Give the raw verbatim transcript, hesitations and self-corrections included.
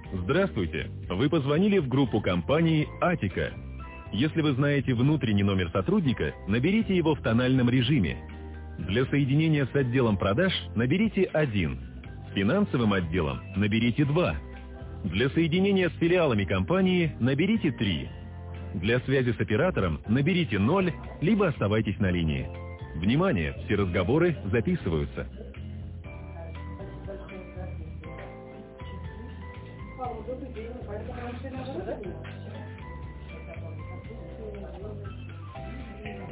Здравствуйте! Вы позвонили в группу компании «Атика». Если вы знаете внутренний номер сотрудника, наберите его в тональном режиме. Для соединения с отделом продаж наберите один. С финансовым отделом наберите два. Для соединения с филиалами компании наберите три. Для связи с оператором наберите ноль, либо оставайтесь на линии. Внимание! Все разговоры записываются. Добрый день.